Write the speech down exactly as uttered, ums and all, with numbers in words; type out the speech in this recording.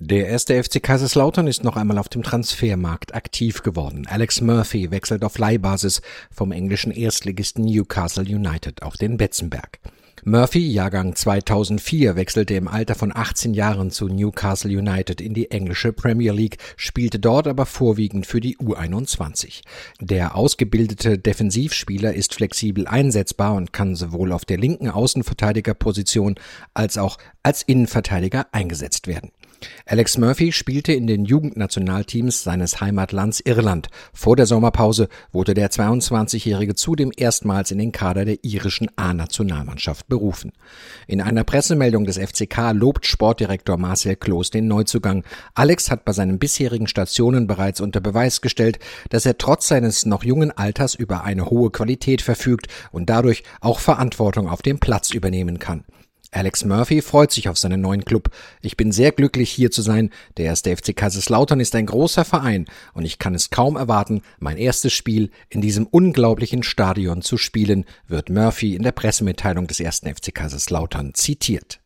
Der erste F C Kaiserslautern ist noch einmal auf dem Transfermarkt aktiv geworden. Alex Murphy wechselt auf Leihbasis vom englischen Erstligisten Newcastle United auf den Betzenberg. Murphy, Jahrgang zweitausendvier, wechselte im Alter von achtzehn Jahren zu Newcastle United in die englische Premier League, spielte dort aber vorwiegend für die U einundzwanzig. Der ausgebildete Defensivspieler ist flexibel einsetzbar und kann sowohl auf der linken Außenverteidigerposition als auch als Innenverteidiger eingesetzt werden. Alex Murphy spielte in den Jugendnationalteams seines Heimatlands Irland. Vor der Sommerpause wurde der zweiundzwanzigjährige zudem erstmals in den Kader der irischen A-Nationalmannschaft berufen. In einer Pressemeldung des F C K lobt Sportdirektor Marcel Kloß den Neuzugang. Alex hat bei seinen bisherigen Stationen bereits unter Beweis gestellt, dass er trotz seines noch jungen Alters über eine hohe Qualität verfügt und dadurch auch Verantwortung auf dem Platz übernehmen kann. Alex Murphy freut sich auf seinen neuen Club. Ich bin sehr glücklich, hier zu sein. Der erste F C Kaiserslautern ist ein großer Verein und ich kann es kaum erwarten, mein erstes Spiel in diesem unglaublichen Stadion zu spielen, wird Murphy in der Pressemitteilung des ersten F C Kaiserslautern zitiert.